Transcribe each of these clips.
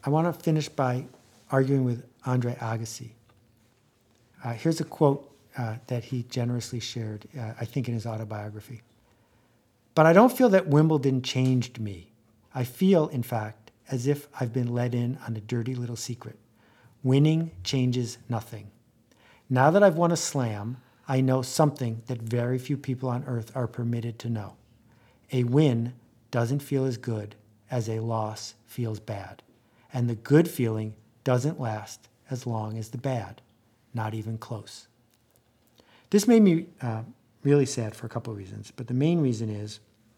I want to finish by arguing with Andre Agassi. Here's a quote that he generously shared, I think in his autobiography. "But I don't feel that Wimbledon changed me. I feel, in fact, as if I've been let in on a dirty little secret. Winning changes nothing. Now that I've won a slam, I know something that very few people on earth are permitted to know. A win doesn't feel as good as a loss feels bad. And the good feeling doesn't last as long as the bad, not even close." This made me really sad for a couple of reasons, but the main reason is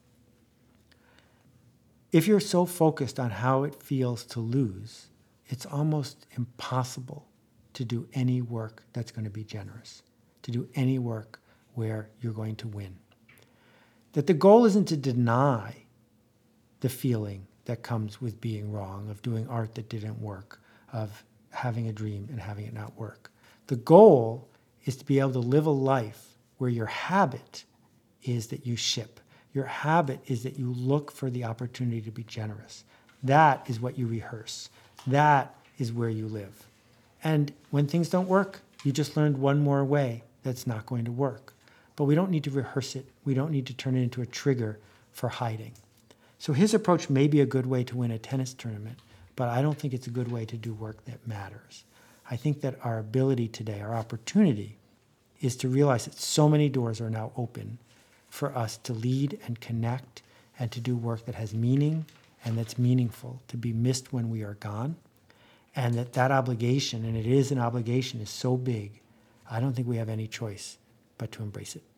if you're so focused on how it feels to lose, it's almost impossible to do any work that's going to be generous, to do any work where you're going to win. That the goal isn't to deny the feeling that comes with being wrong, of doing art that didn't work, of having a dream and having it not work. The goal is to be able to live a life where your habit is that you ship. Your habit is that you look for the opportunity to be generous. That is what you rehearse. That is where you live. And when things don't work, you just learned one more way that's not going to work. But we don't need to rehearse it. We don't need to turn it into a trigger for hiding. So his approach may be a good way to win a tennis tournament, but I don't think it's a good way to do work that matters. I think that our ability today, our opportunity, is to realize that so many doors are now open for us to lead and connect and to do work that has meaning and that's meaningful, to be missed when we are gone. And that obligation, and it is an obligation, is so big, I don't think we have any choice but to embrace it.